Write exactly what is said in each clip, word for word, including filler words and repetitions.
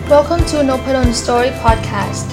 Welcome to Nopadon Story Podcast.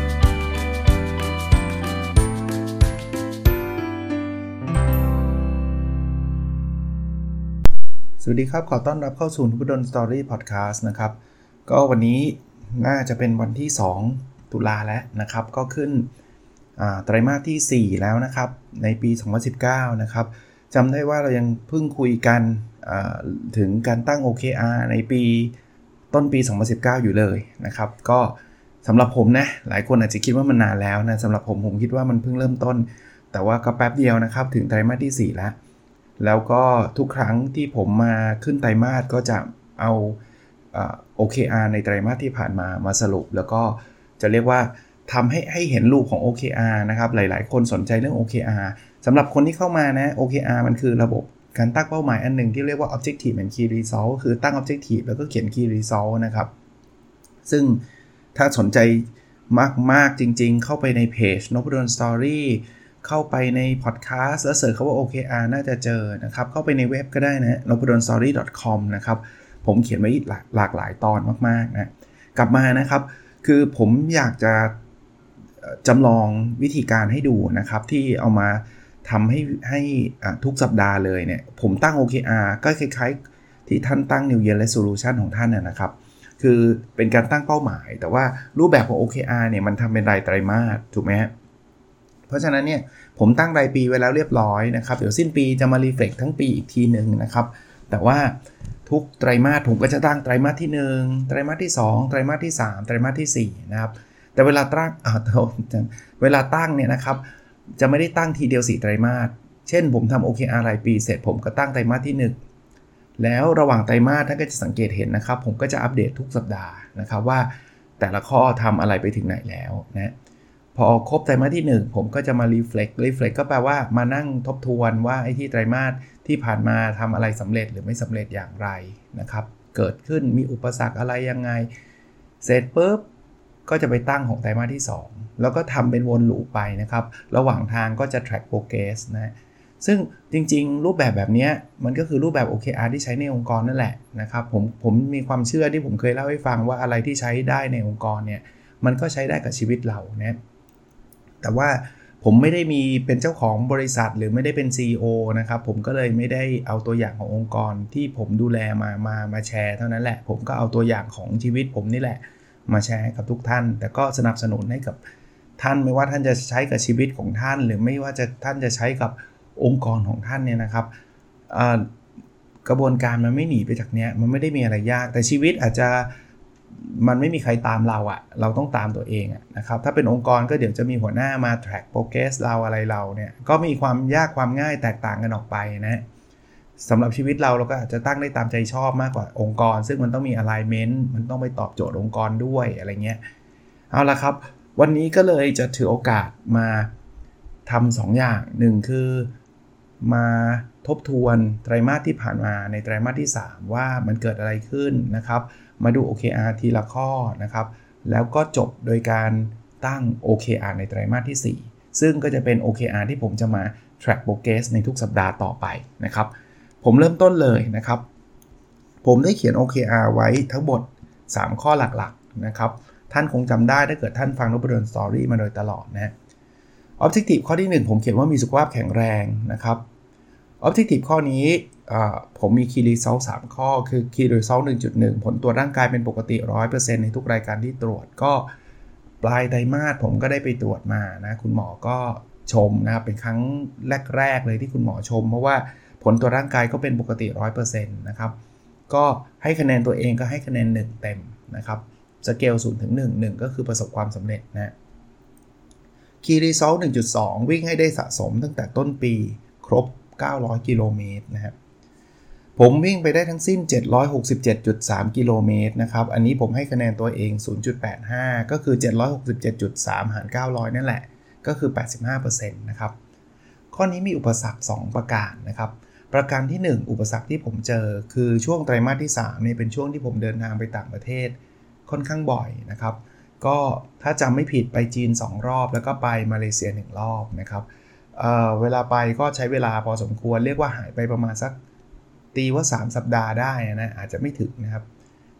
สวัสดีครับขอต้อนรับเข้าสู่ Nopadon Story Podcast นะครับก็วันนี้น่าจะเป็นวันที่สองตุลาแล้วนะครับก็ขึ้นไตรมาสที่สี่แล้วนะครับในปีสองพันสิบเก้านะครับจำได้ว่าเรายังเพิ่งคุยกันถึงการตั้ง โอ เค อาร์ ในปีต้นปีสองพันสิบเก้าอยู่เลยนะครับก็สำหรับผมนะหลายคนอาจจะคิดว่ามันนานแล้วนะสำหรับผมผมคิดว่ามันเพิ่งเริ่มต้นแต่ว่าก็แป๊บเดียวนะครับถึงไตรมาสที่สี่แล้วแล้วก็ทุกครั้งที่ผมมาขึ้นไตรมาสก็จะเอาเอ่อ โอ เค อาร์ ในไตรมาสที่ผ่านมามาสรุปแล้วก็จะเรียกว่าทำให้ให้เห็นรูปของ โอ เค อาร์ นะครับหลายๆคนสนใจเรื่อง โอ เค อาร์ สำหรับคนที่เข้ามานะ โอ เค อาร์ มันคือระบบการตั้งเป้าหมายอันหนึ่งที่เรียกว่า Objective and Key Result คือตั้ง Objective แล้วก็เขียน Key Result นะครับซึ่งถ้าสนใจมากๆจริงๆเข้าไปในเพจ Nopadon Story เข้าไปในพอดแคสต์แล้วเสิร์ชคำว่า โอ เค อาร์ น่าจะเจอนะครับเข้าไปในเว็บก็ได้นะ โนพาดอนสตอรี่ ดอท คอม นะครับผมเขียนไว้หลากหลายตอนมากๆนะกลับมานะครับคือผมอยากจะจำลองวิธีการให้ดูนะครับที่เอามาทำให้ให้ทุกสัปดาห์เลยเนี่ยผมตั้ง โอ เค อาร์ ก็คล้ายๆที่ท่านตั้ง New Year Resolution ของท่านนะครับคือเป็นการตั้งเป้าหมายแต่ว่ารูปแบบของ โอ เค อาร์ เนี่ยมันทำเป็นรายไตรมาสถูกไหมฮะเพราะฉะนั้นเนี่ยผมตั้งรายปีไว้แล้วเรียบร้อยนะครับเดี๋ยวสิ้นปีจะมารีเฟล็กทั้งปีอีกทีนึงนะครับแต่ว่าทุกไตรมาสผมก็จะตั้งไตรมาสที่หนึ่งไตรมาสที่สองไตรมาสที่สามไตรมาสที่สี่นะครับแต่เวลาตั้งอ่าเวลาตั้งเนี่ยนะครับจะไม่ได้ตั้งทีเดียวสี่ไตรมาสเช่นผมทำ โอ เค อาร์ รายปีเสร็จผมก็ตั้งไตรมาสที่หนึ่งแล้วระหว่างไตรมาสท่านก็จะสังเกตเห็นนะครับผมก็จะอัปเดตทุกสัปดาห์นะครับว่าแต่ละข้อทำอะไรไปถึงไหนแล้วนะพอครบไตรมาสที่หนึ่งผมก็จะมา reflect reflect ก็แปลว่ามานั่งทบทวนว่าไอ้ที่ไตรมาสที่ผ่านมาทำอะไรสำเร็จหรือไม่สำเร็จอย่างไรนะครับเกิดขึ้นมีอุปสรรคอะไรยังไงเสร็จปุ๊บก็จะไปตั้งของไตรมาสที่สองแล้วก็ทำเป็นวนลูปไปนะครับระหว่างทางก็จะ track progress นะซึ่งจริงๆรูปแบบแบบนี้มันก็คือรูปแบบ โอ เค อาร์ ที่ใช้ในองค์กรนั่นแหละนะครับผมผมมีความเชื่อที่ผมเคยเล่าให้ฟังว่าอะไรที่ใช้ได้ในองค์กรเนี่ยมันก็ใช้ได้กับชีวิตเรานะแต่ว่าผมไม่ได้มีเป็นเจ้าของบริษัทหรือไม่ได้เป็น ซี อี โอ นะครับผมก็เลยไม่ได้เอาตัวอย่างขององค์กรที่ผมดูแลมามามาแชร์เท่านั้นแหละผมก็เอาตัวอย่างของชีวิตผมนี่แหละมาแชร์ให้กับทุกท่านแต่ก็สนับสนุนให้กับท่านไม่ว่าท่านจะใช้กับชีวิตของท่านหรือไม่ว่าจะท่านจะใช้กับองค์กรของท่านเนี่ยนะครับกระบวนการมันไม่หนีไปจากเนี้ยมันไม่ได้มีอะไรยากแต่ชีวิตอาจจะมันไม่มีใครตามเราอะเราต้องตามตัวเองอะนะครับถ้าเป็นองค์กรก็เดี๋ยวจะมีหัวหน้ามา track progress เราอะไรเราเนี่ยก็มีความยากความง่ายแตกต่างกันออกไปนะสำหรับชีวิตเราเราก็อาจจะตั้งได้ตามใจชอบมากกว่าองค์กรซึ่งมันต้องมี alignment มันต้องไปตอบโจทย์องค์กรด้วยอะไรเงี้ยเอาละครับวันนี้ก็เลยจะถือโอกาสมาทำสองอย่างหนึ่งคือมาทบทวนไตรมาสที่ผ่านมาในไตรมาสที่สามว่ามันเกิดอะไรขึ้นนะครับมาดู โอ เค อาร์ ทีละข้อนะครับแล้วก็จบโดยการตั้ง โอ เค อาร์ ในไตรมาสที่สี่ซึ่งก็จะเป็น โอ เค อาร์ ที่ผมจะมา track progress ในทุกสัปดาห์ต่อไปนะครับผมเริ่มต้นเลยนะครับผมได้เขียน โอ เค อาร์ ไว้ทั้งหมดสามข้อหลักๆนะครับท่านคงจำได้ถ้าเกิดท่านฟัง Nopadon Story มาโดยตลอดนะ Objective ข้อที่หนึ่งผมเขียนว่ามีสุขภาพแข็งแรงนะครับ Objective ข้อนี้ผมมี Key Result สามข้อคือ Key Result หนึ่งจุดหนึ่ง ผลตรวจร่างกายเป็นปกติ ร้อยเปอร์เซ็นต์ ในทุกรายการที่ตรวจก็ปลายไตรมาสผมก็ได้ไปตรวจมานะคุณหมอก็ชมนะครับเป็นครั้งแรกๆเลยที่คุณหมอชมเพราะว่าผลตรวจร่างกายก็เป็นปกติ ร้อยเปอร์เซ็นต์ นะครับก็ให้คะแนนตัวเองก็ให้คะแนนหนึ่งเต็มนะครับสเกลศูนย์ถึงหนึ่ง หนึ่งก็คือประสบความสำเร็จนะ Key Result หนึ่งจุดสอง วิ่งให้ได้สะสมตั้งแต่ต้นปีครบเก้าร้อยกิโลเมตรนะครับผมวิ่งไปได้ทั้งสิ้น เจ็ดร้อยหกสิบเจ็ดจุดสาม กิโลเมตรนะครับอันนี้ผมให้คะแนนตัวเอง ศูนย์จุดแปดห้า ก็คือ เจ็ดร้อยหกสิบเจ็ดจุดสาม หารเก้าร้อยนั่นแหละก็คือ แปดสิบห้าเปอร์เซ็นต์ นะครับข้อนี้มีอุปสรรคสองประการนะครับประการที่หนึ่งอุปสรรคที่ผมเจอคือช่วงไตรมาสที่สามเนี่ยเป็นช่วงที่ผมเดินทางไปต่างประเทศค่อนข้างบ่อยนะครับก็ถ้าจำไม่ผิดไปจีนสองรอบแล้วก็ไปมาเลเซียหนึ่งรอบนะครับ เอ่อเวลาไปก็ใช้เวลาพอสมควรเรียกว่าหายไปประมาณสักตีว่าสามสัปดาห์ได้นะอาจจะไม่ถึงนะครับ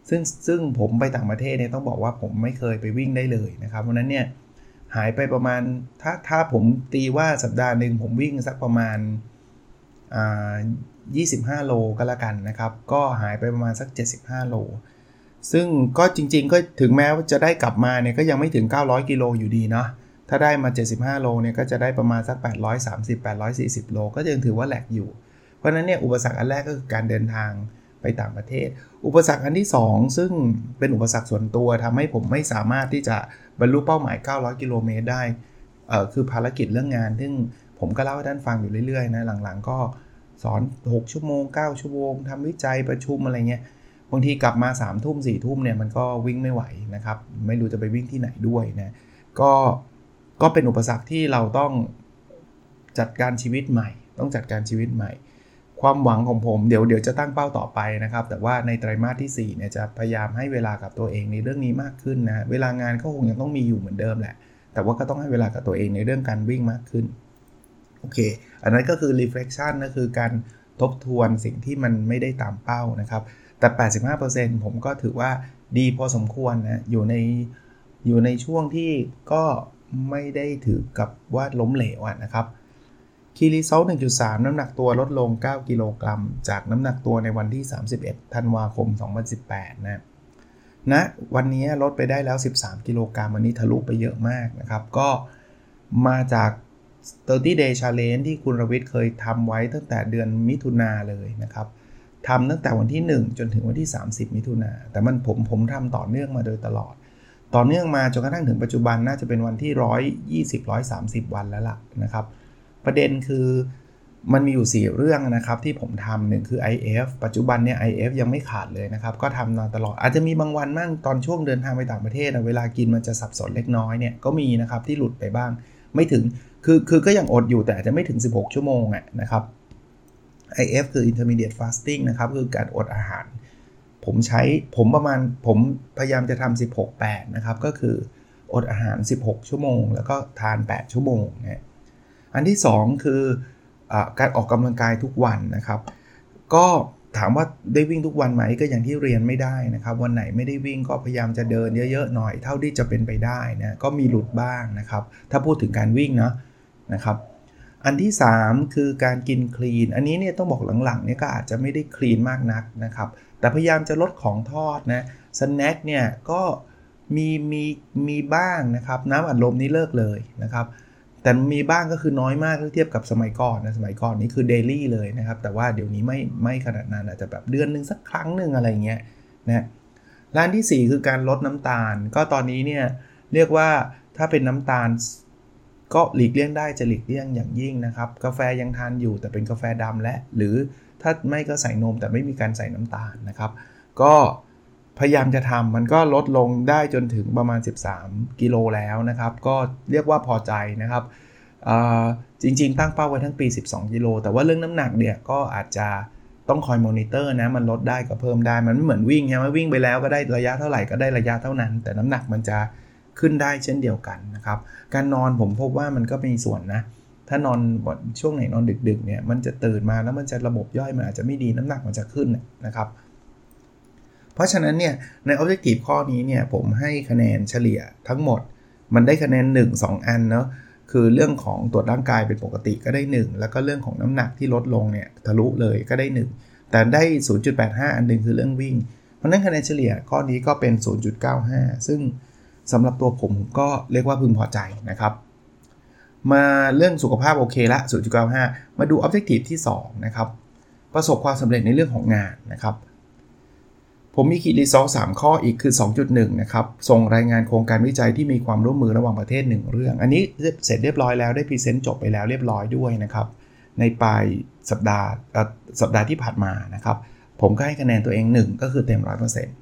ซึ่งซึ่งผมไปต่างประเทศเนี่ยต้องบอกว่าผมไม่เคยไปวิ่งได้เลยนะครับเพราะนั้นเนี่ยหายไปประมาณถ้าถ้าผมตีว่าสัปดาห์นึงผมวิ่งสักประมาณอ่ายี่สิบห้าโลก็แล้วกันนะครับก็หายไปประมาณสักเจ็ดสิบห้าโลซึ่งก็จริงๆก็ถึงแม้ว่าจะได้กลับมาเนี่ยก็ยังไม่ถึงเก้าร้อยกิโลอยู่ดีเนาะถ้าได้มาเจ็ดสิบห้าโลเนี่ยก็จะได้ประมาณสักแปดร้อยสามสิบ แปดร้อยสี่สิบโลก็ยังถือว่าแหลกอยู่เพราะฉะนั้นเนี่ยอุปสรรคอันแรกก็คือการเดินทางไปต่างประเทศอุปสรรคอันที่สองซึ่งเป็นอุปสรรคส่วนตัวทำให้ผมไม่สามารถที่จะบรรลุเป้าหมายเก้าร้อยกิโลเมตรได้เอ่อคือภารกิจเรื่องงานซึ่งผมก็เล่าให้ท่านฟังอยู่เรื่อยๆนะหลังๆก็สอนหกชั่วโมงเก้าชั่วโมงทำวิจัยประชุมอะไรเงี้ยบางทีกลับมาสามทุ่มสี่ทุ่มเนี่ยมันก็วิ่งไม่ไหวนะครับไม่รู้จะไปวิ่งที่ไหนด้วยนะก็ก็เป็นอุปสรรคที่เราต้องจัดการชีวิตใหม่ต้องจัดการชีวิตใหม่ความหวังของผมเดี๋ยวเดี๋ยวจะตั้งเป้าต่อไปนะครับแต่ว่าในไตรมาสที่สี่เนี่ยจะพยายามให้เวลากับตัวเองในเรื่องนี้มากขึ้นนะเวลางานก็คงยังต้องมีอยู่เหมือนเดิมแหละแต่ว่าก็ต้องให้เวลากับตัวเองในเรื่องการวิ่งมากขึ้นโอเคอันนั้นก็คือ reflection ก็คือการทบทวนสิ่งที่มันไม่ได้ตามเป้านะครับแต่ แปดสิบห้าเปอร์เซ็นต์ ผมก็ถือว่าดีพอสมควรนะอยู่ในอยู่ในช่วงที่ก็ไม่ได้ถือกับว่าล้มเหลวนะครับคีรีเซล หนึ่งจุดสาม น้ำหนักตัวลดลงเก้ากิโลกรัมจากน้ำหนักตัวในวันที่สามสิบเอ็ดธันวาคมสองพันสิบแปดนะณนะวันนี้ลดไปได้แล้วสิบสามกิโลกรัมวันนี้ทะลุไปเยอะมากนะครับก็มาจากสามสิบ day challenge ที่คุณรวิทย์เคยทำไว้ตั้งแต่เดือนมิถุนาเลยนะครับทำตั้งแต่วันที่หนึ่งจนถึงวันที่สามสิบมิถุนาแต่มันผมผมทำต่อเนื่องมาโดยตลอดต่อเนื่องมาจนกระทั่งถึงปัจจุบันน่าจะเป็นวันที่หนึ่งร้อยยี่สิบ หนึ่งร้อยสามสิบวันแล้วล่ะนะครับประเด็นคือมันมีอยู่สี่เรื่องนะครับที่ผมทำหนึ่งคือ ไอ เอฟ ปัจจุบันเนี่ย ไอ เอฟ ยังไม่ขาดเลยนะครับก็ทำมาตลอดอาจจะมีบางวันมั่งตอนช่วงเดินทางไปต่างประเทศเวลากินมันจะสับสนเล็กน้อยเนี่ยก็มีนะครับที่หลุดไปบ้างไม่ถึงคือคือก็ยังอดอยู่แต่อาจจะไม่ถึงสิบหกชั่วโมงอ่ะนะครับ ไอ เอฟ คือ intermediate fasting นะครับคือการอดอาหารผมใช้ผมประมาณผมพยายามจะทำสิบหก แปดนะครับก็คืออดอาหารสิบหกชั่วโมงแล้วก็ทานแปดชั่วโมงนะอันที่สองคืออ่าการออกกำลังกายทุกวันนะครับก็ถามว่าได้วิ่งทุกวันไหมก็อย่างที่เรียนไม่ได้นะครับวันไหนไม่ได้วิ่งก็พยายามจะเดินเยอะๆหน่อยเท่าที่จะเป็นไปได้นะก็มีหลุดบ้างนะครับถ้าพูดถึงการวิ่งเนาะนะครับอันที่สามคือการกินคลีนอันนี้เนี่ยต้องบอกหลังๆเนี่ยก็อาจจะไม่ได้คลีนมากนักนะครับแต่พยายามจะลดของทอดนะสแน็คเนี่ยก็มีมีมีบ้างนะครับน้ำอัดลมนี่เลิกเลยนะครับแต่มีบ้างก็คือน้อยมากเทียบกับสมัยก่อนนะสมัยก่อนนี่คือเดลี่เลยนะครับแต่ว่าเดี๋ยวนี้ไม่ไม่ขนาดนั้นอาจจะแบบเดือนนึงสักครั้งนึงอะไรเงี้ยนะร้านที่สี่คือการลดน้ำตาลก็ตอนนี้เนี่ยเรียกว่าถ้าเป็นน้ำตาลก็หลีกเลี่ยงได้จะหลีกเลี่ยงอย่างยิ่งนะครับกาแฟยังทานอยู่แต่เป็นกาแฟดำและหรือถ้าไม่ก็ใส่นมแต่ไม่มีการใส่น้ำตาลนะครับก็พยายามจะทำมันก็ลดลงได้จนถึงประมาณสิบสามกิโลแล้วนะครับก็เรียกว่าพอใจนะครับจริงๆตั้งเป้าไว้ทั้งปีสิบสองกิโลแต่ว่าเรื่องน้ำหนักเนี่ยก็อาจจะต้องคอยมอนิเตอร์นะมันลดได้ก็เพิ่มได้มันไม่เหมือนวิ่งใช่ไหมวิ่งไปแล้วก็ได้ระยะเท่าไหร่ก็ได้ระยะเท่านั้นแต่น้ำหนักมันจะขึ้นได้เช่นเดียวกันนะครับการนอนผมพบว่ามันก็มีส่วนนะถ้านอนช่วงไหนนอนดึกๆเนี่ยมันจะตื่นมาแล้วมันจะระบบย่อยมันอาจจะไม่ดีน้ำหนักมันจะขึ้นนะครับเพราะฉะนั้นเนี่ยใน objective ข้อนี้เนี่ยผมให้คะแนนเฉลี่ยทั้งหมดมันได้คะแนนหนึ่ง สองอันเนาะคือเรื่องของตรวจร่างกายเป็นปกติก็ได้หนึ่งแล้วก็เรื่องของน้ำหนักที่ลดลงเนี่ยทะลุเลยก็ได้หนึ่งแต่ได้ ศูนย์จุดแปดห้า อันนึงคือเรื่องวิ่งเพราะนั้นคะแนนเฉลี่ยข้อนี้ก็เป็น ศูนย์จุดเก้าห้า ซึ่งสำหรับตัวผมก็เรียกว่าพึงพอใจนะครับมาเรื่องสุขภาพโอเคละ ศูนย์จุดเก้าห้า มาดู objective ที่สองนะครับประสบความสำเร็จในเรื่องของงานนะครับผมมีคีย์รีซอลสามข้ออีกคือ สองจุดหนึ่ง นะครับส่งรายงานโครงการวิจัยที่มีความร่วมมือระหว่างประเทศหนึ่งเรื่องอันนี้เสร็จเรียบร้อยแล้วได้พรีเซนต์จบไปแล้วเรียบร้อยด้วยนะครับในปลายสัปดาห์สัปดาห์ที่ผ่านมานะครับผมก็ให้คะแนนตัวเองหนึ่งก็คือเต็ม หนึ่งร้อยเปอร์เซ็นต์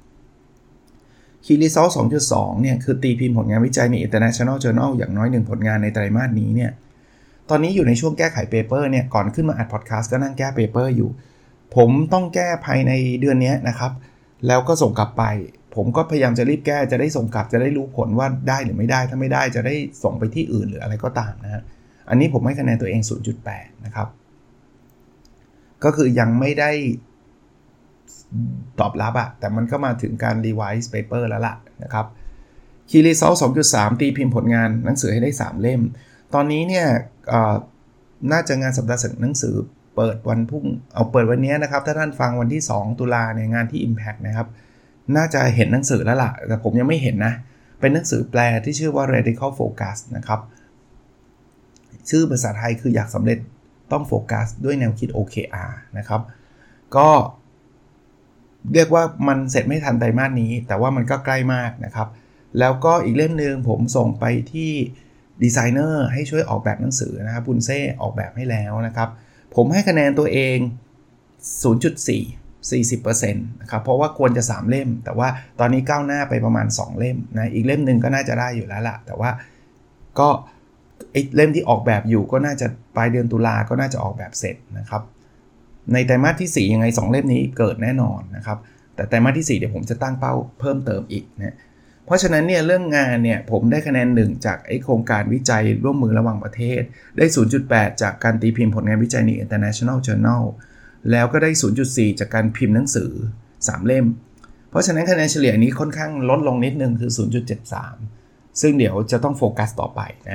Key Result สองจุดสอง เนี่ยคือตีพิมพ์ผลงานวิจัยใน International Journal อย่างน้อยหนึ่งผลงานในไตรมาสนี้เนี่ยตอนนี้อยู่ในช่วงแก้ไขเปเปอร์เนี่ยก่อนขึ้นมาอัดพอดแคสต์ก็นั่งแก้เปเปอร์อยู่ผมต้องแก้ภายในเดือนนี้นะครับแล้วก็ส่งกลับไปผมก็พยายามจะรีบแก้จะได้ส่งกลับจะได้รู้ผลว่าได้หรือไม่ได้ถ้าไม่ได้จะได้ส่งไปที่อื่นหรืออะไรก็ตามนะฮะอันนี้ผมให้คะแนนตัวเอง ศูนย์จุดแปด นะครับก็คือยังไม่ได้ตอบรับอะแต่มันก็มาถึงการ revise paper แล้วล่ะนะครับ Key Result สองจุดสาม ตีพิมพ์ผลงานหนังสือให้ได้สามเล่มตอนนี้เนี่ยน่าจะงานสัปดาห์หนังสือเปิดวันพรุ่งเอาเปิดวันนี้นะครับถ้าท่านฟังวันที่สองตุลาเนี่ยงานที่ Impact นะครับน่าจะเห็นหนังสือแล้วล่ะแต่ผมยังไม่เห็นนะเป็นหนังสือแปลที่ชื่อว่า Radical Focus นะครับชื่อภาษาไทยคืออยากสำเร็จต้องโฟกัสด้วยแนวคิด โอ เค อาร์ นะครับก็เรียกว่ามันเสร็จไม่ทันไตรมาสนี้แต่ว่ามันก็ใกล้มากนะครับแล้วก็อีกเล่มนึงผมส่งไปที่ดีไซเนอร์ให้ช่วยออกแบบหนังสือนะครับปุนเซ่ออกแบบให้แล้วนะครับผมให้คะแนนตัวเอง ศูนย์จุดสี่ สี่สิบเปอร์เซ็นต์ นะครับเพราะว่าควรจะสามเล่มแต่ว่าตอนนี้ก้าวหน้าไปประมาณสองเล่มนะอีกเล่มนึงก็น่าจะได้อยู่แล้วล่ะแต่ว่าก็ไอ้เล่มที่ออกแบบอยู่ก็น่าจะปลายเดือนตุลาก็น่าจะออกแบบเสร็จนะครับในไตรมาสที่สี่ยังไงสองเล่มนี้เกิดแน่นอนนะครับแต่ไตรมาสที่สี่เดี๋ยวผมจะตั้งเป้าเพิ่มเติมอีกนะเพราะฉะนั้นเนี่ยเรื่องงานเนี่ยผมได้คะแนนหนึ่งจากไอ้โครงการวิจัยร่วมมือระหว่างประเทศได้ ศูนย์จุดแปด จากการตีพิมพ์ผลงานวิจัยใน International Journal แล้วก็ได้ ศูนย์จุดสี่ จากการพิมพ์หนังสือสามเล่มเพราะฉะนั้นคะแนนเฉลี่ยนี้ค่อนข้างลดลงนิดนึงคือ ศูนย์จุดเจ็ดสาม ซึ่งเดี๋ยวจะต้องโฟกัสต่อไปนะ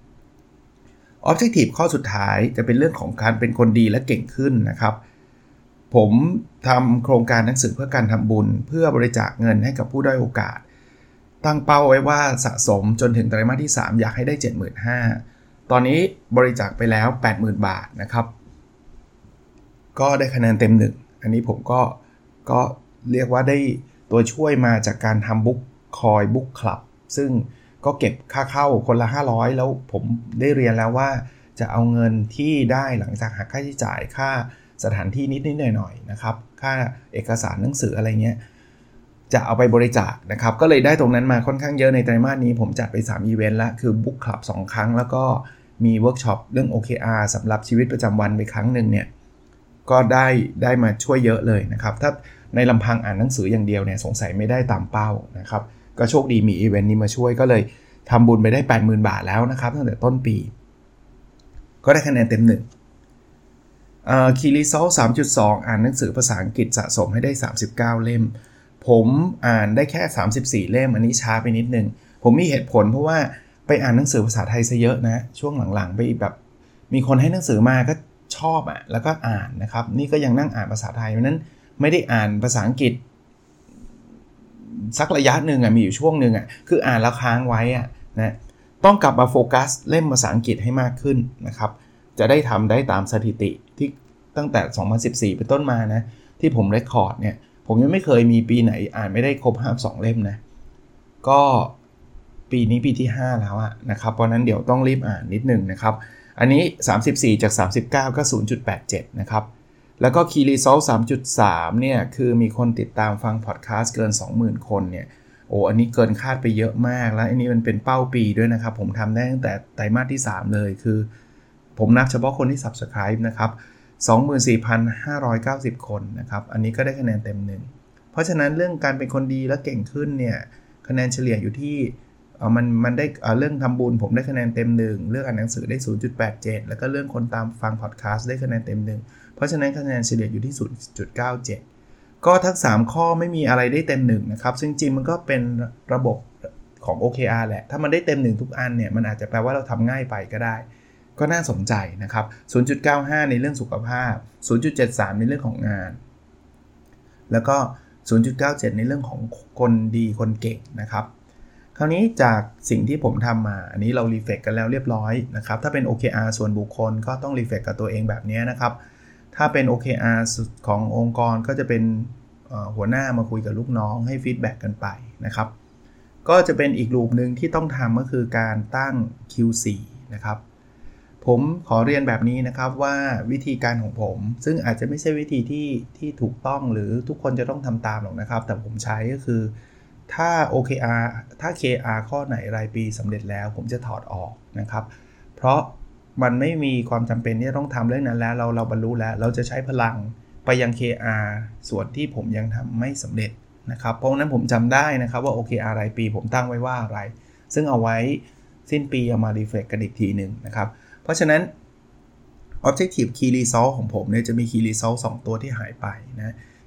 Objective ข้อสุดท้ายจะเป็นเรื่องของการเป็นคนดีและเก่งขึ้นนะครับผมทำโครงการหนังสือเพื่อการทำบุญเพื่อบริจาคเงินให้กับผู้ด้อยโอกาสตั้งเป้าไว้ว่าสะสมจนถึงไตรมาสที่สามอยากให้ได้ เจ็ดหมื่นห้าพัน ตอนนี้บริจาคไปแล้ว แปดหมื่น บาทนะครับก็ได้คะแนนเต็มหนึ่งอันนี้ผมก็ก็เรียกว่าได้ตัวช่วยมาจากการทำบุ๊กคอยบุ๊กคลับซึ่งก็เก็บค่าเข้าคนละห้าร้อยแล้วผมได้เรียนแล้วว่าจะเอาเงินที่ได้หลังจากหักค่าใช้จ่ายค่าสถานที่นิดๆหน่อยๆนะครับค่าเอกสารหนังสืออะไรเงี้ยจะเอาไปบริจาคนะครับก็เลยได้ตรงนั้นมาค่อนข้างเยอะในไตรมาสนี้ผมจัดไปสามอีเวนต์ละคือบุ๊กคลับสองครั้งแล้วก็มีเวิร์กช็อปเรื่อง โอ เค อาร์ สำหรับชีวิตประจำวันไปครั้งหนึ่งเนี่ยก็ได้ได้มาช่วยเยอะเลยนะครับถ้าในลำพังอ่านหนังสืออย่างเดียวเนี่ยสงสัยไม่ได้ตามเป้านะครับก็โชคดีมีอีเวนต์นี้มาช่วยก็เลยทำบุญไปได้ แปดหมื่น บาทแล้วนะครับตั้งแต่ต้นปีก็ได้คะแนนเต็มหนึ่งเอ่อ Key Result สามจุดสอง อ่านหนังสือภาษาอังกฤษสะสมให้ได้สามสิบเก้าเล่มผมอ่านได้แค่สามสิบสี่เล่มอันนี้ช้าไปนิดนึงผมมีเหตุผลเพราะว่าไปอ่านหนังสือภาษาไทยซะเยอะนะช่วงหลังๆไปแบบมีคนให้หนังสือมาก็ชอบอ่ะแล้วก็อ่านนะครับนี่ก็ยังนั่งอ่านภาษาไทยเพราะนั้นไม่ได้อ่านภาษาอังกฤษสักระยะหนึ่งอ่ะมีอยู่ช่วงนึงอ่ะคืออ่านแล้วค้างไว้อ่ะนะต้องกลับมาโฟกัสเล่มภาษาอังกฤษให้มากขึ้นนะครับจะได้ทำได้ตามสถิติที่ตั้งแต่สองพันสิบสี่เป็นต้นมานะที่ผมเรคคอร์ดเนี่ยผมยังไม่เคยมีปีไหนอ่านไม่ได้ครบห้าสิบสองเล่มนะก็ปีนี้ปีที่ห้าแล้วอะนะครับเพราะนั้นเดี๋ยวต้องรีบอ่านนิดนึงนะครับอันนี้สามสิบสี่จากสามสิบเก้าก็ ศูนย์จุดแปดเจ็ด นะครับแล้วก็ Key Result สามจุดสาม เนี่ยคือมีคนติดตามฟังพอดแคสต์เกิน สองหมื่น คนเนี่ยโอ้อันนี้เกินคาดไปเยอะมากแล้วอันนี้มันเป็นเป้าปีด้วยนะครับผมทำได้ตั้งแต่ไตรมาสที่สามเลยคือผมนับเฉพาะคนที่ Subscribe นะครับ สองหมื่นสี่พันห้าร้อยเก้าสิบ คนนะครับอันนี้ก็ได้คะแนนเต็มหนึ่งเพราะฉะนั้นเรื่องการเป็นคนดีและเก่งขึ้นเนี่ยคะแนนเฉลี่ยอยู่ที่เอ่อมันมันได้เอ่อเรื่องทำบุญผมได้คะแนนเต็มหนึ่งเรื่องอ่านหนังสือได้ ศูนย์จุดแปดเจ็ด แล้วก็เรื่องคนตามฟังพอดแคสต์ได้คะแนนเต็มหนึ่งเพราะฉะนั้นคะแนนเฉลี่ยอยู่ที่ ศูนย์จุดเก้าเจ็ด ก็ทั้งสามข้อไม่มีอะไรได้เต็มหนึ่งนะครับซึ่งจริงมันก็เป็นระบบของ โอ เค อาร์ แหละถ้ามันได้เต็มหนึ่งทุกอันเนี่ยมันอาจจะแปลว่าเราทำง่ายไปก็ได้ก็น่าสนใจนะครับ ศูนย์จุดเก้าห้า ในเรื่องสุขภาพ ศูนย์จุดเจ็ดสาม ในเรื่องของงานแล้วก็ ศูนย์จุดเก้าเจ็ด ในเรื่องของคนดีคนเก่งนะครับคราวนี้จากสิ่งที่ผมทำมาอันนี้เรารีเฟล็กกันแล้วเรียบร้อยนะครับถ้าเป็น โอ เค อาร์ ส่วนบุคคลก็ต้องรีเฟล็กกับตัวเองแบบนี้นะครับถ้าเป็น โอ เค อาร์ ขององค์กรก็จะเป็นหัวหน้ามาคุยกับลูกน้องให้ฟีดแบ็กกันไปนะครับก็จะเป็นอีกรูปนึงที่ต้องทำก็คือการตั้ง คิว โฟร์ นะครับผมขอเรียนแบบนี้นะครับว่าวิธีการของผมซึ่งอาจจะไม่ใช่วิธีที่ที่ถูกต้องหรือทุกคนจะต้องทำตามหรอกนะครับแต่ผมใช้ก็คือถ้า โอ เค อาร์ ถ้า เค อาร์ ข้อไหนรายปีสำเร็จแล้วผมจะถอดออกนะครับเพราะมันไม่มีความจำเป็นที่จะต้องทำเรื่องนั้นแล้วเราเราบรรลุแล้วเราจะใช้พลังไปยัง เค อาร์ ส่วนที่ผมยังทำไม่สำเร็จนะครับเพราะนั้นผมจำได้นะครับว่า โอ เค อาร์ รายปีผมตั้งไว้ว่าอะไรซึ่งเอาไว้สิ้นปีเอามารีเฟล็กกันอีกทีนึงนะครับเพราะฉะนั้น Objective Key Result ของผมเนี่ยจะมี Key Result สองตัวที่หายไปนะ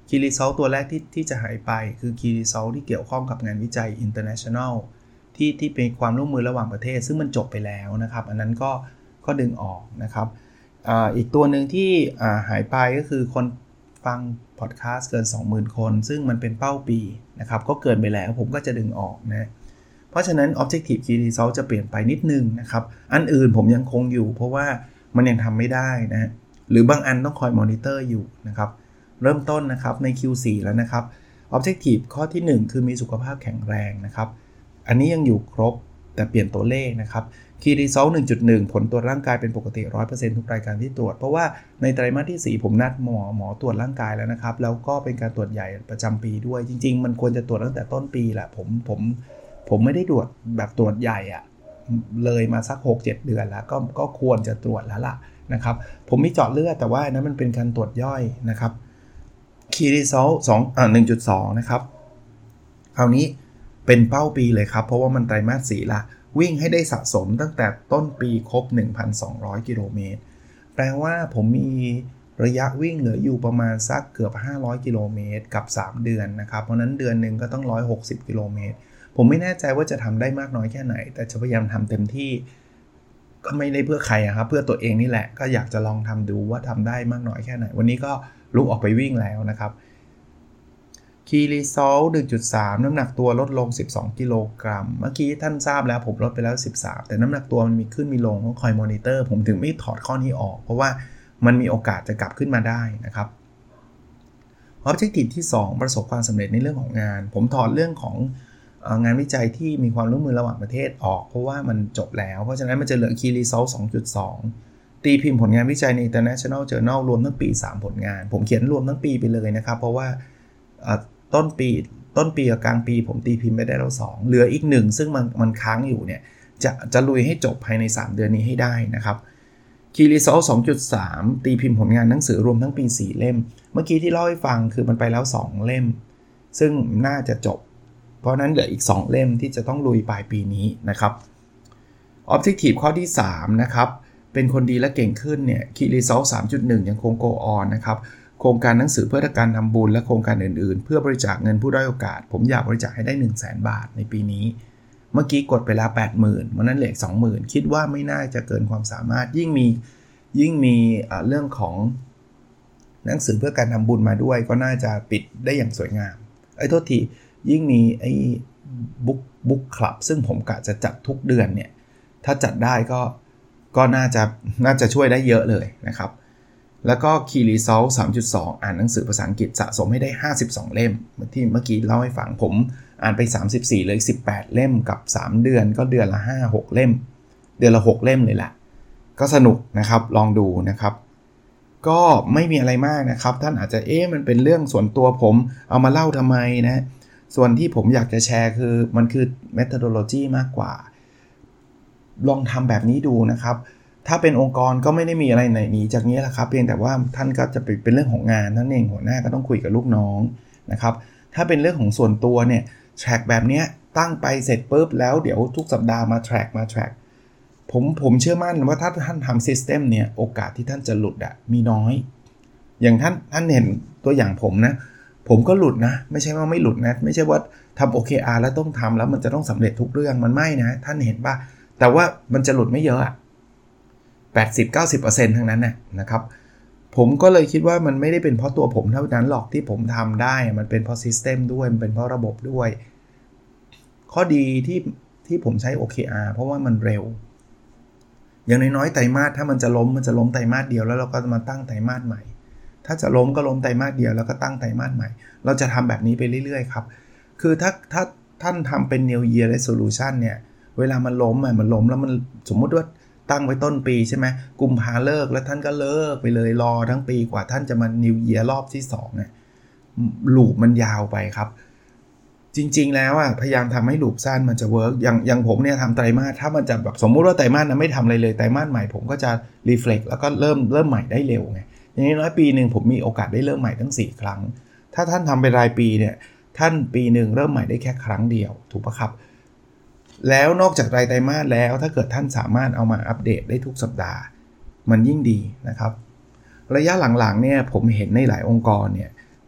Key Result ตัวแรกที่ที่จะหายไปคือ Key Result ที่เกี่ยวข้องกับงานวิจัย International ที่ที่เป็นความร่วมมือระหว่างประเทศซึ่งมันจบไปแล้วนะครับอันนั้นก็ก็ดึงออกนะครับอ่าอีกตัวหนึ่งที่อ่าหายไปก็คือคนฟังพอดแคสต์เกิน สองหมื่น คนซึ่งมันเป็นเป้าปีนะครับก็เกินไปแล้วผมก็จะดึงออกนะเพราะฉะนั้น Objective Key Result จะเปลี่ยนไปนิดนึงนะครับอันอื่นผมยังคงอยู่เพราะว่ามันยังทำไม่ได้นะหรือบางอันต้องคอยมอนิเตอร์อยู่นะครับเริ่มต้นนะครับใน คิว โฟร์ แล้วนะครับ Objective ข้อที่หนึ่งคือมีสุขภาพแข็งแรงนะครับอันนี้ยังอยู่ครบแต่เปลี่ยนตัวเลขนะครับ Key Result หนึ่งจุดหนึ่ง ผลตรวจร่างกายเป็นปกติ ร้อยเปอร์เซ็นต์ ทุกรายการที่ตรวจเพราะว่าในไตรมาสที่สี่ผมนัดหมอหมอตรวจร่างกายแล้วนะครับแล้วก็เป็นการตรวจใหญ่ประจำปีด้วยจริงๆมันควรจะตรวจตั้งแต่ต้นปีแหละผมผมผมไม่ได้ตรวจแบบตรวจใหญ่อะเลยมาสัก หกเจ็ด เดือนแล้วก็ก็ควรจะตรวจแล้วล่ะนะครับผมมีเจาะเลือดแต่ว่านั้นมันเป็นการตรวจย่อยนะครับ Key Result สองอ่า หนึ่งจุดสอง นะครับคราวนี้เป็นเป้าปีเลยครับเพราะว่ามันไตรมาสสี่ละวิ่งให้ได้สะสมตั้งแต่ต้นปีครบ หนึ่งพันสองร้อย กิโลเมตรแปลว่าผมมีระยะวิ่งเหลืออยู่ประมาณสักเกือบห้าร้อยกิโลเมตรกับสามเดือนนะครับเพราะนั้นเดือนนึงก็ต้องหนึ่งร้อยหกสิบกิโลเมตรผมไม่แน่ใจว่าจะทำได้มากน้อยแค่ไหนแต่จะพยายามทำเต็มที่ก็ไม่ได้เพื่อใครครับเพื่อตัวเองนี่แหละก็อยากจะลองทำดูว่าทำได้มากน้อยแค่ไหนวันนี้ก็ลุกออกไปวิ่งแล้วนะครับ Key Result หนึ่งจุดสาม น้ำหนักตัวลดลงสิบสองกิโลกรัมเมื่อกี้ท่านทราบแล้วผมลดไปแล้วสิบสามแต่น้ำหนักตัวมันมีขึ้นมีลงต้องคอยมอนิเตอร์ผมถึงไม่ถอดข้อนี้ออกเพราะว่ามันมีโอกาสจะกลับขึ้นมาได้นะครับ Objective ที่สองประสบความสำเร็จในเรื่องของงานผมถอดเรื่องของงานวิจัยที่มีความร่วมมือระหว่างประเทศออกเพราะว่ามันจบแล้วเพราะฉะนั้นมันจะเหลือ Key Result สองจุดสอง ตีพิมพ์ผลงานวิจัยใน International Journal รวมทั้งปีสามผลงานผมเขียนรวมทั้งปีไปเลยนะครับเพราะว่าต้นปีต้นปีกับกลางปีผมตีพิมพ์ไปได้แล้วสองเหลืออีกหนึ่งซึ่งมันมันค้างอยู่เนี่ยจะจะลุยให้จบภายในสามเดือนนี้ให้ได้นะครับ Key Result สองจุดสาม ตีพิมพ์ผลงานหนังสือรวมทั้งปีสี่เล่มเมื่อกี้ที่เล่าให้ฟังคือมันไปแล้วสองเล่มซึ่งน่าจะจบเพราะนั้นเหลืออีกสองเล่มที่จะต้องลุยปลายปีนี้นะครับ Objective ข้อที่สามนะครับเป็นคนดีและเก่งขึ้นเนี่ย Key Result สามจุดหนึ่ง ยังคง go on นะครับโครงการหนังสือเพื่อการทำบุญและโครงการอื่นๆเพื่อบริจาคเงินผู้ด้อยโอกาสผมอยากบริจาคให้ได้ หนึ่งแสน บาทในปีนี้เมื่อกี้กดไปแล้ว แปดหมื่น มันนั้นเหลือ สองหมื่น คิดว่าไม่น่าจะเกินความสามารถยิ่งมียิ่งมีเรื่องของหนังสือเพื่อการทำบุญมาด้วยก็น่าจะปิดได้อย่างสวยงามไอ้โทษทียิ่งมีไอ้บุ๊กบุ๊กคลับซึ่งผมกะจะจัดทุกเดือนเนี่ยถ้าจัดได้ก็ก็น่าจะน่าจะช่วยได้เยอะเลยนะครับแล้วก็ Key Result สามจุดสอง อ่านหนังสือภาษาอังกฤษสะสมให้ได้ห้าสิบสองเล่มที่เมื่อกี้เล่าให้ฟังผมอ่านไปสามสิบสี่เลยสิบแปดเล่มกับสามเดือนก็เดือนละ ห้าหก เล่มเดือนละหกเล่มเลยแหละก็สนุกนะครับลองดูนะครับก็ไม่มีอะไรมากนะครับท่านอาจจะเอ๊ะมันเป็นเรื่องส่วนตัวผมเอามาเล่าทำไมนะส่วนที่ผมอยากจะแชร์คือมันคือ methodology มากกว่าลองทำแบบนี้ดูนะครับถ้าเป็นองค์กรก็ไม่ได้มีอะไรไหนหนีจากนี้แหละครับเพียงแต่ว่าท่านก็จะเป็นเรื่องของงานนั่นเองหัวหน้าก็ต้องคุยกับลูกน้องนะครับถ้าเป็นเรื่องของส่วนตัวเนี่ยแทร็กแบบนี้ตั้งไปเสร็จปุ๊บแล้วเดี๋ยวทุกสัปดาห์มาแทร็กมาแทร็กผมผมเชื่อมั่นว่าถ้าท่านทำซิสเต็มเนี่ยโอกาสที่ท่านจะหลุดอะมีน้อยอย่างท่านท่านเห็นตัวอย่างผมนะผมก็หลุดนะไม่ใช่ว่าไม่หลุดนะไม่ใช่ว่าทำ โอ เค อาร์ แล้วต้องทำแล้วมันจะต้องสำเร็จทุกเรื่องมันไม่นะท่านเห็นป่ะแต่ว่ามันจะหลุดไม่เยอะอะแปดสิบ เก้าสิบเปอร์เซ็นต์ ทั้งนั้นนะนะครับผมก็เลยคิดว่ามันไม่ได้เป็นเพราะตัวผมเท่านั้นหรอกที่ผมทำได้มันเป็นเพราะซิสเต็มด้วยมันเป็นเพราะระบบด้วยข้อดีที่ที่ผมใช้ โอ เค อาร์ เพราะว่ามันเร็วอย่างน้อยๆไตรมาสถ้ามันจะล้มมันจะล้มไตรมาสเดียวแล้วเราก็มาตั้งไตรมาสใหม่ถ้าจะล้มก็ล้มไตรมาสเดียวแล้วก็ตั้งไตรมาสใหม่เราจะทำแบบนี้ไปเรื่อยๆครับคือถ้าถ้าท่านทำเป็น New Year Resolution เนี่ยเวลามันล้มอ่ะมันล้มแล้วมันสมมุติว่าตั้งไว้ต้นปีใช่ไหมกุมภาเลิกแล้วท่านก็เลิกไปเลยรอทั้งปีกว่าท่านจะมา New Year รอบที่สองเนี่ยลูปมันยาวไปครับจริงๆแล้วอ่ะพยายามทำให้ลูปสั้นมันจะเวิร์กอย่างอย่างผมเนี่ยทำไตรมาสถ้ามันจะแบบสมมุติว่าไตรมาสนั้นไม่ทำอะไรเลยไตรมาสใหม่ผมก็จะรีเฟล็กแล้วก็เริ่มเริ่มใหม่ได้เร็วไงอย่างน้อยปีนึงผมมีโอกาสได้เริ่มใหม่ทั้งสี่ครั้งถ้าท่านทำเป็นรายปีเนี่ยท่านปีนึงเริ่มใหม่ได้แค่ครั้งเดียวถูกปะครับแล้วนอกจากรายไตรมาสแล้วถ้าเกิดท่านสามารถเอามาอัปเดตได้ทุกสัปดาห์มันยิ่งดีนะครับระยะหลังๆเนี่ยผมเห็นในหลายองค์กรเนี่ยเ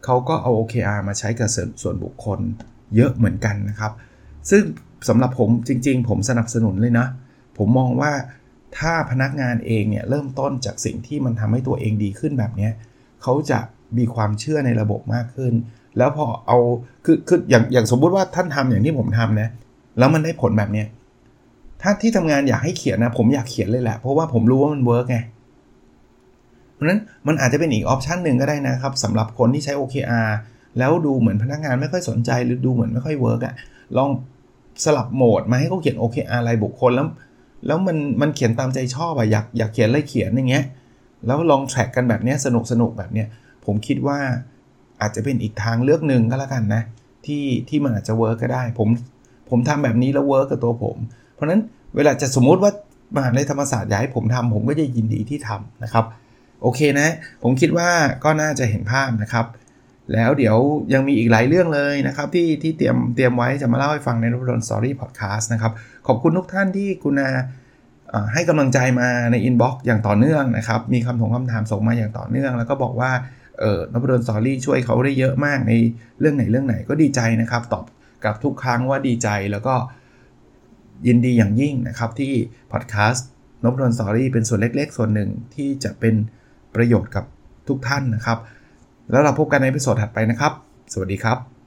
เขาก็เอา โอ เค อาร์ มาใช้กับส่วนบุคคลเยอะเหมือนกันนะครับซึ่งสำหรับผมจริงๆผมสนับสนุนเลยนะผมมองว่าถ้าพนักงานเองเนี่ยเริ่มต้นจากสิ่งที่มันทำให้ตัวเองดีขึ้นแบบนี้เขาจะมีความเชื่อในระบบมากขึ้นแล้วพอเอาคือคืออย่างอย่างสมมุติว่าท่านทำอย่างที่ผมทำนะแล้วมันได้ผลแบบนี้ถ้าที่ทำงานอยากให้เขียนนะผมอยากเขียนเลยแหละเพราะว่าผมรู้ว่ามันเวิร์กไงเพราะฉะนั้นมันอาจจะเป็นอีกออปชันหนึ่งก็ได้นะครับสำหรับคนที่ใช้ โอ เค อาร์ แล้วดูเหมือนพนักงานไม่ค่อยสนใจหรือดูเหมือนไม่ค่อยเวิร์กอ่ะลองสลับโหมดมาให้เขาเขียน โอ เค อาร์ รายบุคคลแล้วแล้วมันมันเขียนตามใจชอบอ่ะอยากอยากเขียนอะไรเขียนอย่างเงี้ยแล้วลองแทร็กกันแบบนี้สนุกสนุกแบบเนี้ยผมคิดว่าอาจจะเป็นอีกทางเลือกหนึ่งก็แล้วกันนะที่ที่มันอาจจะเวิร์กก็ได้ผมผมทำแบบนี้แล้วเวิร์กกับตัวผมเพราะฉะนั้นเวลาจะสมมุติว่ามหาวิทยาลัยธรรมศาสตร์อยากให้ผมทำผมก็จะยินดีที่ทำนะครับโอเคนะผมคิดว่าก็น่าจะเห็นภาพนะครับแล้วเดี๋ยวยังมีอีกหลายเรื่องเลยนะครับที่ที่เตรียมเตรียมไว้จะมาเล่าให้ฟังในนพดล Story Podcast นะครับขอบคุณทุกท่านที่กรุณาให้กำลังใจมาในอินบ็อกซ์อย่างต่อเนื่องนะครับมีคำถงคำถามส่งมาอย่างต่อเนื่องแล้วก็บอกว่าเอ่อนพดล Story ช่วยเขาได้เยอะมากในเรื่องไหนเรื่องไหนก็ดีใจนะครับตอบกลับทุกครั้งว่าดีใจแล้วก็ยินดีอย่างยิ่งนะครับที่พอดแคสต์นพดล Story เป็นส่วนเล็กๆส่วนหนึ่งที่จะเป็นประโยชน์กับทุกท่านนะครับแล้วเราพบกันในเอพิโซดถัดไปนะครับสวัสดีครับ